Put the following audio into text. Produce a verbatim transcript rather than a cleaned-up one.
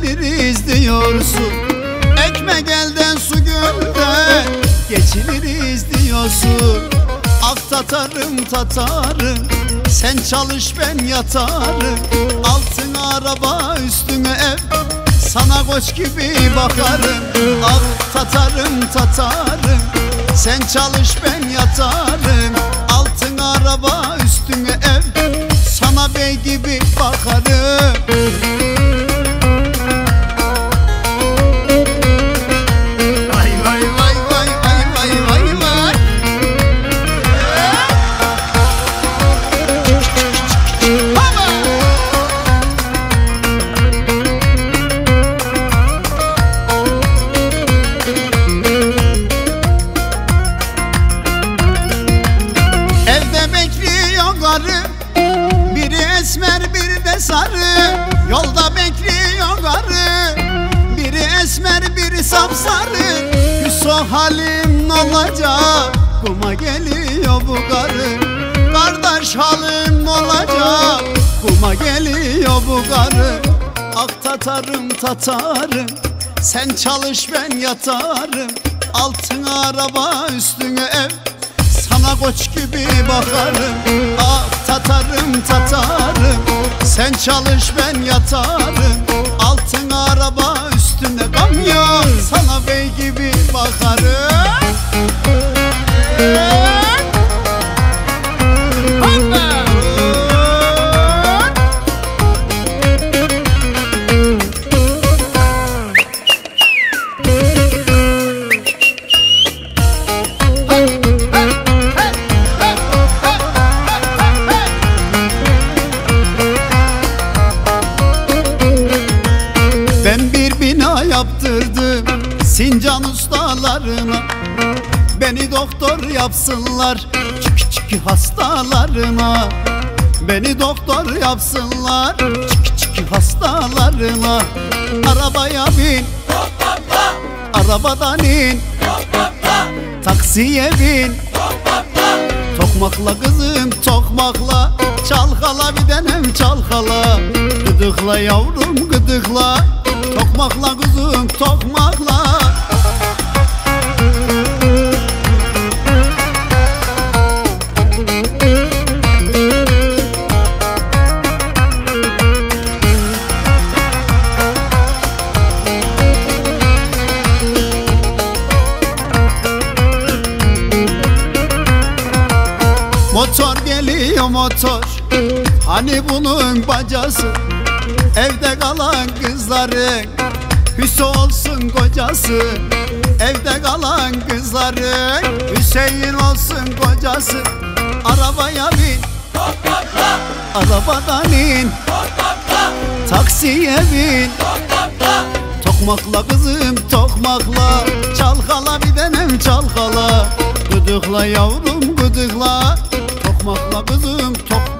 evleniriz diyorsun. Ekmek elden su gölden geçiniriz diyorsun. Ak tatarım tatarım, sen çalış ben yatarım. Altın araba üstüne ev, sana koç gibi bakarım. Ak tatarım tatarım, sen çalış ben yatarım. Altın araba üstüne ev, sana bey gibi bakarım. Vay vay vay vay vay vay vay vay. Baba! Evde bekliyor karı, biri esmer biri de sarı. Yolda bekliyor karı, biri esmer biri sapsarı. Hüso halim olacak, kuma geliyor bu karı. Kardeş halim olacak, kuma geliyor bu karı. Ak tatarım tatarım, sen çalış ben yatarım. Altın araba üstüne ev, sana koç gibi bakarım. Ah tatarım tatarım, sen çalış ben yatarım. Altın araba üstüne kamyon, sana bey gibi bakarım. Ben bir bina yaptırdım Sincan ustalarına. Beni doktor yapsınlar çık çık hastalarıma. Beni doktor yapsınlar çık çık hastalarıma. Arabaya bin, arabadan in, taksiye bin. Tokmakla kızım tokmakla, çalkala bir denem çalkala. Gıdıkla yavrum gıdıkla, tokmakla kızım tokmakla. Motor geliyor motor, hani bunun bacası. Evde kalan kızların Hüso olsun kocası. Evde kalan kızların Hüseyin olsun kocası. Arabaya bin, arabadan in, taksiye bin. Tokmakla kızım tokmakla, çalkala bir denem çalkala. Gıdıkla yavrum gıdıkla, tokmakla kızım tokmakla.